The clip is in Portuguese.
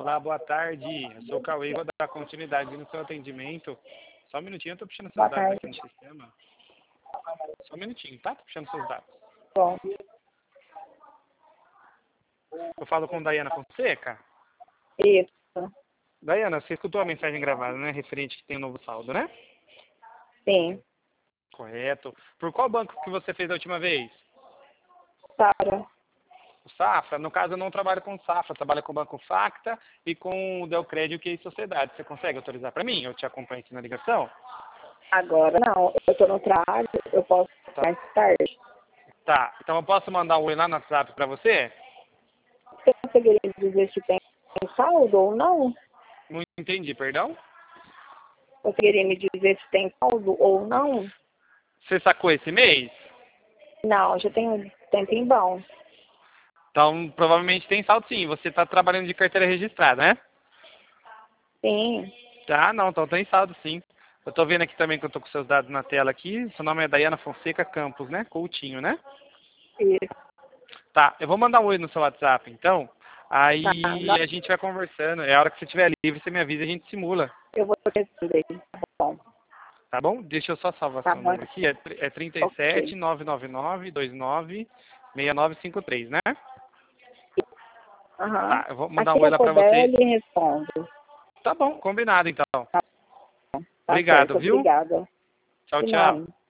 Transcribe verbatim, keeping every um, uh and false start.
Olá, boa tarde. Eu sou o Cauê, vou dar continuidade no seu atendimento. Só um minutinho, eu tô puxando seus Boa dados tarde. aqui no sistema. Só um minutinho, tá? Tô puxando seus dados. Bom, Eu falo com Daiana Fonseca. isso. Daiana, você escutou a mensagem gravada, né? Referente que tem um novo saldo, né? Sim. Correto. Por qual banco que você fez a última vez? Sara. O Safra? No caso, eu não trabalho com o Safra, eu trabalho com o Banco Facta e com o Delcred e o Q I Sociedade. Você consegue autorizar para mim? Eu te acompanho aqui na ligação? Agora não, eu tô no trabalho, eu posso Tá. mais tarde. Tá. Então eu posso mandar um oi lá no WhatsApp para você? Você conseguiria me dizer se tem saldo ou não? Não entendi, perdão? Conseguiria me dizer se tem saldo ou não? Você sacou esse mês? Não, já tem um tempinho bom. Então, provavelmente tem saldo sim. Você está trabalhando de carteira registrada, né? Sim. Tá, não, então tem saldo sim. Eu tô vendo aqui também que eu tô com seus dados na tela aqui. Seu nome é Daiana Fonseca Campos, né? Coutinho, né? Isso. Tá, eu vou mandar um oi no seu WhatsApp, então. Aí Tá. a gente vai conversando. É a hora que você estiver livre, você me avisa e a gente simula. Eu vou responder. Tá bom. Tá bom? Deixa eu só salvar Tá seu bom. número aqui. É, tr- é trinta e sete, Ok. nove nove nove, dois nove, seis nove cinco três, né? Aham. Tá, eu vou mandar Assim um que oi eu lá pra puder, você. ele respondo. Tá bom, combinado então. Tá bom. Tá Obrigado, certo. viu? Obrigada. Tchau, De tchau. nada.